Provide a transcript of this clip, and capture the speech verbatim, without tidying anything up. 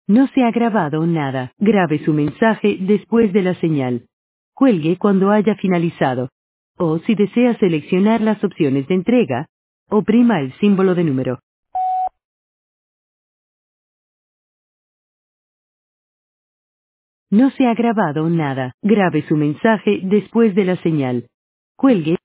No se ha grabado nada. Grabe su mensaje después de la señal. Cuelgue cuando haya finalizado. O si desea seleccionar las opciones de entrega, oprima el símbolo de número. No se ha grabado nada. Grabe su mensaje después de la señal. Cuelgue